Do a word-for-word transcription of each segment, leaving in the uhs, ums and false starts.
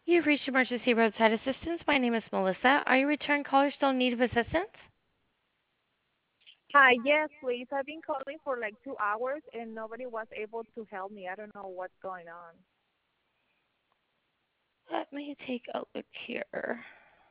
You've reached Emergency Roadside Assistance. My name is Melissa. Are you a return caller still in need of assistance? Hi, yes, please. I've been calling for like two hours and nobody was able to help me. I don't know what's going on. Let me take a look here.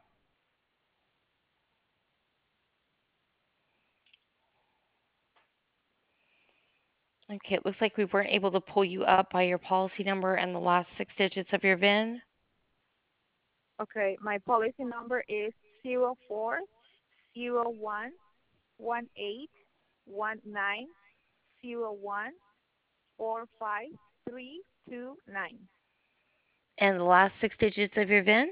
Okay, it looks like we weren't able to pull you up by your policy number and the last six digits of your V I N. Okay, my policy number is zero four zero one one eight one nine zero one four five three two nine And the last six digits of your V I N?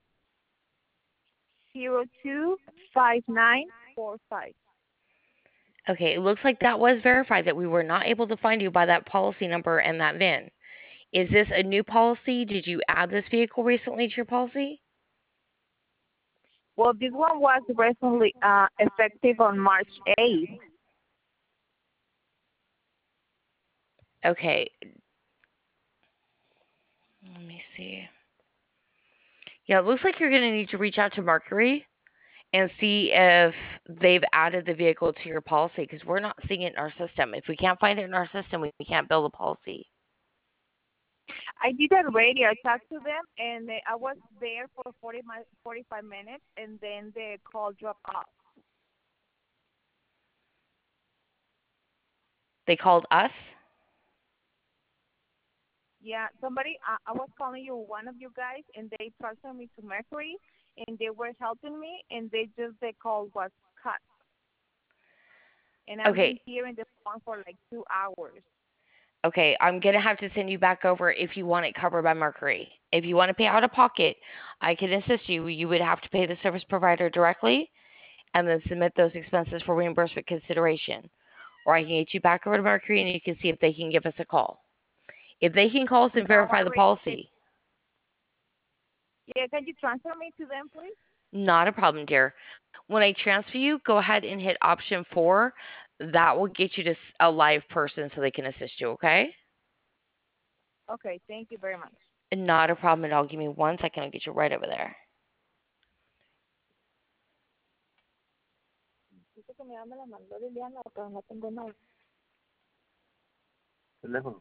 zero two five nine four five. Okay, it looks like that was verified that we were not able to find you by that policy number and that V I N. Is this a new policy? Did you add this vehicle recently to your policy? Well, this one was recently uh, effective on March eighth. Okay. Let me see. Yeah, it looks like you're going to need to reach out to Mercury and see if they've added the vehicle to your policy because we're not seeing it in our system. If we can't find it in our system, we can't bill the policy. I did that already. I talked to them, and they, I was there for forty, forty-five minutes, and then the call dropped off. They called us? Yeah, somebody, I, I was calling you, one of you guys, and they transferred me to Mercury, and they were helping me, and they just, the call was cut. And I've Okay. been here in the phone for like two hours. Okay, I'm going to have to send you back over if you want it covered by Mercury. If you want to pay out of pocket, I can assist you. You would have to pay the service provider directly and then submit those expenses for reimbursement consideration. Or I can get you back over to Mercury and you can see if they can give us a call. If they can call us and No, I verify the already did. policy, Yeah, can you transfer me to them, please? not a problem, dear. When I transfer you, go ahead and hit option four. That will get you to a live person so they can assist you, okay? Okay, thank you very much. Not a problem at all. Give me one second. I'll get you right over there. Dice que me la mandó Liliana, pero no tengo nada. Teléfono.